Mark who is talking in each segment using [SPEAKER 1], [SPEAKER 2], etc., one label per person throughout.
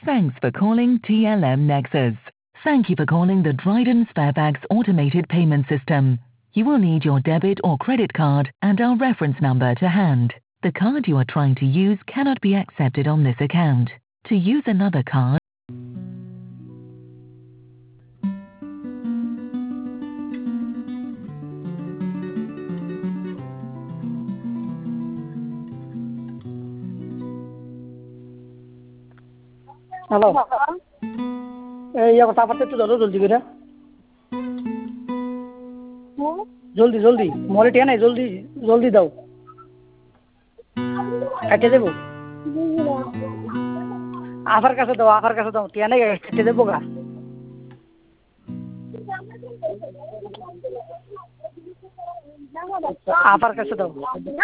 [SPEAKER 1] Thanks for calling TLM Nexus. Thank you for calling the Dryden Sparebags automated payment system. You will need your debit or credit card and our reference number to hand. The card you are trying to use cannot be accepted on this account. To use another card,
[SPEAKER 2] hello এই তারপর একটু ধরো জলদি করে জলদি জলদি মরে টিয়া নাই জলদি জলদি দাও কেটে দেবো আফার কাছে দাও টিয়া নাই কেটে দেবো গা আফার কাছে দাও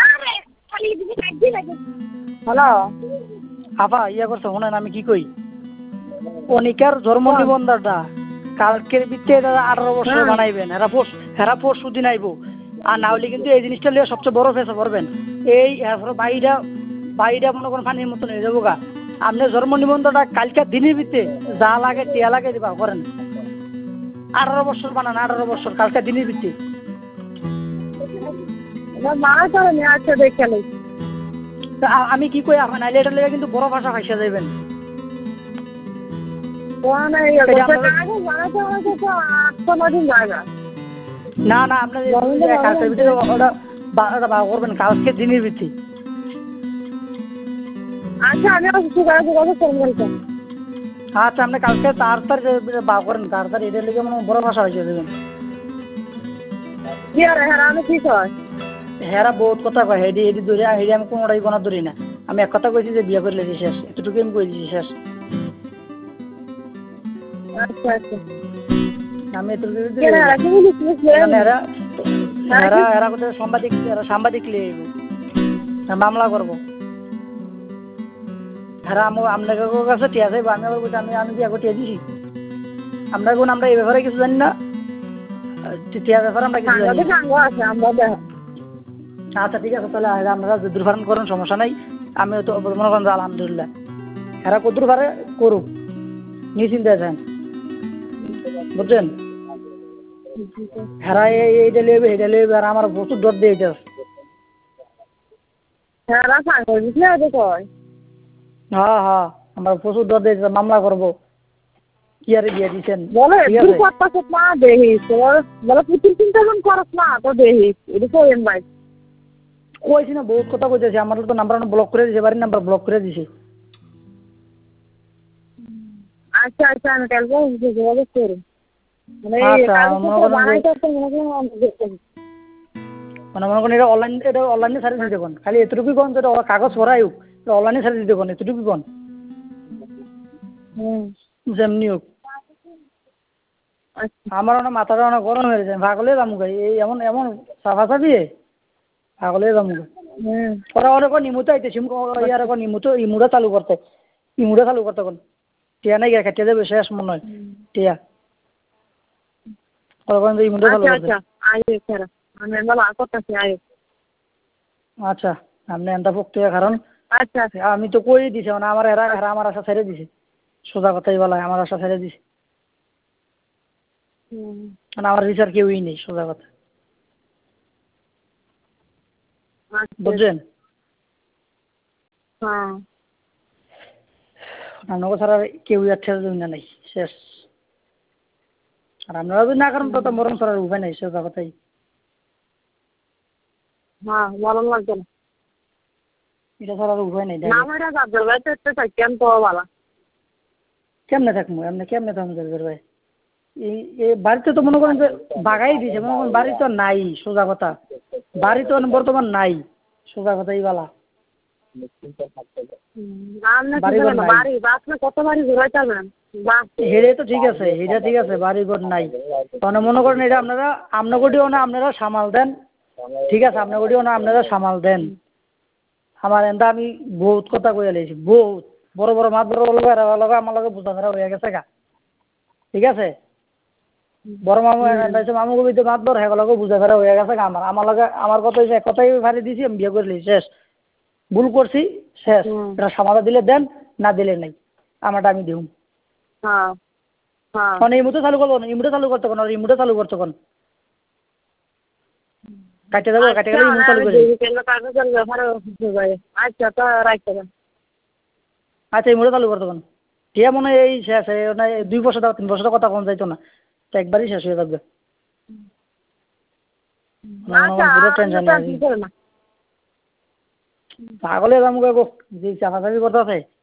[SPEAKER 3] হ্যালো
[SPEAKER 2] আফা ইয়া করছো শোনেন আমি কি কই অনিকার জন্ম নিবন্ধনটা কালকের ভিত্তিতে 18 বছর বানাইবেন হেরা পরশু দিন আইবো আর না হলে কিন্তু এই জিনিসটা লিয়ে সবচেয়ে বড় ফেসে পড়বেন এই এরপরে বাইটা মনে করেন পানির মতন হয়ে যাবো গা আপনি জন্ম নিবন্ধনটা কালকের দিনের ভিত্তিতে যা লাগে টিয়া লাগে দিবা করেন 18 বছর বানান 18 বছর কালকের দিনের ভিত্তিতে
[SPEAKER 3] মারা করে নিয়ে আছে দেখে
[SPEAKER 2] আমি কি কই আপনার নাইলে এটা লেগে কিন্তু বড় ভাষা খাইসা যাইবেন না না আপনার কালকের ভিতরে ওটা করবেন কালকে দিনের ভিত্তি
[SPEAKER 3] আচ্ছা আমি
[SPEAKER 2] আচ্ছা আপনি কালকে তাড়াতাড়ি বা করেন তাড়াতাড়ি এটা লেগে মানে বড় ভাষা হয়েছে দেবেন
[SPEAKER 3] কি আর হ্যাঁ আমি কি কয়
[SPEAKER 2] হেরা বহুত কথা কয় হেডি হেডি ধরে হেডি আমি কোনোটাই গোনা ধরি না আমি এক কথা কইছি যে বিয়ে করে লেছি শেষ এতটুকু আমি কইছি শেষ
[SPEAKER 3] আচ্ছা আচ্ছা
[SPEAKER 2] আমি এতটুকু হেরা কোথায় সাংবাদিক লিয়ে মামলা করবো হেরা আপনাকে কাছে টিয়া চাইবো আমি আবার বলছি আমি বিয়ে করে টিয়া দিছি আমরা কোন আমরা এই ব্যাপারে কিছু জানি না টিয়া ব্যাপারে আমরা কিছু জানি আচ্ছা ঠিক আছে তাহলে আপনারা যদুর ফার্ম করেন সমস্যা নাই আমিও তো মনে করেন আলহামদুলিল্লাহ এরা কদুর পারে করুক নিশ্চিন্তে আছেন বুঝছেন হেরা এইটা লেবে এটা লেবে আর আমার প্রচুর ডর দিয়ে হ্যাঁ হ্যাঁ আমার প্রচুর ডর দিয়েছে মামলা করবো কি আরে বিয়ে দিচ্ছেন কইছি না বহুত কথা কইতেছি আমার তো নাম্বার ব্লক করে দিছে বাড়ির নাম্বার ব্লক করে দিছে
[SPEAKER 3] আচ্ছা আচ্ছা আমি কালকে যোগাযোগ করি মানে
[SPEAKER 2] মনে করেন এটা অনলাইনে সার্ভিস দিতে কোন খালি এতটুকু কোন যেটা কাগজ ভরাই হোক অনলাইনে সার্ভিস দিতে কোন এতটুকু কোন যেমনি হোক আমার অনেক মাথাটা অনেক গরম হয়ে গেছে ভাগলে যাবো গাই এই এমন এমন সাফা সাফি ভাগলে যাবো ওরা অনেক নিমুতে আইতেছি ইয়ার এখন ইমুটা চালু করতে কোন টিয়া নাই গিয়ে টিয়া দেবে শেষ মনে হয় টিয়া ইমুটা চালু করতে আচ্ছা আপনি এনটা প্রক্রিয়া কারণ
[SPEAKER 3] আচ্ছা
[SPEAKER 2] আমি তো কই দিছি না আমার এরা আমার আশা ছেড়ে দিছে সোজা কথাই বলা আমার আশা ছেড়ে দিছে মানে আমার বিচার কেউই নেই সোজা কথা বুঝছেন আপনাকে ছাড়া কেউই আর ছেড়ে দেবেন না নাই শেষ আর আপনারা যদি না করেন তো মরণ ছাড়ার উপায় নাই সোজা কথাই এটা ছাড়ার উপায় নাই কেমনে থাকবো এমনি কেমনে থাকবো ভাই এই বাড়িতে তো মনে করেন যে বাগাই দিছে মনে করেন বাড়ি তো নাই সোজা কথা বাড়ি তো বর্তমান নাই সোজা কথাই বলা হেরে তো ঠিক আছে হেরা ঠিক আছে বাড়ি ঘর নাই মানে মনে করেন এটা আপনাগটিও না আপনারা সামাল দেন ঠিক আছে আপনাগটিও না আপনারা সামাল দেন আমার এনটা আমি বহুত কথা কইয়া লেছি বহুত বড় বড় মাছ বড় লগে আমার লগে বোঝাধরা হয়ে গেছে গা ঠিক আছে বড় মামু মামু কবিতে মাত বড় হ্যাঁ লগে বোঝাধরা হয়ে গেছে গা আমার লগে আমার কথা হয়েছে কথাই ভারি দিছি আমি বিয়ে করে শেষ ভুল করছি শেষ এটা সমাধা দিলে দেন না দিলে নাই আমারটা আমি দিই।
[SPEAKER 3] হ্যাঁ হ্যাঁ
[SPEAKER 2] মানে ইমুতে চালু করবো না, ইমুতে চালু করতে কোন রিমোটে চালু করতে কোন কাটে দেবো, কাটে
[SPEAKER 3] আচ্ছা
[SPEAKER 2] গেলে
[SPEAKER 3] মানে
[SPEAKER 2] ইমুতে চালু
[SPEAKER 3] আমি
[SPEAKER 2] করে।
[SPEAKER 3] দেখি কেন কাগজের ব্যাপারে ভাই আচ্ছা তো রাখতে পারেন।
[SPEAKER 2] আচ্ছা ইমুতে চালু করতে কোন ঠিক মনে হয় এই শেষ মানে 2 বছর 3 বছরের কথা কম যাইতো না, তো একবারই শেষ হয়ে যাবে। মনে
[SPEAKER 3] আচ্ছা
[SPEAKER 2] হয় পুরো
[SPEAKER 3] আপনি
[SPEAKER 2] টেনশন
[SPEAKER 3] টেনশন করেন না।
[SPEAKER 2] পাগলে যাবো গো, যে চাপাচাপি করতে আছে।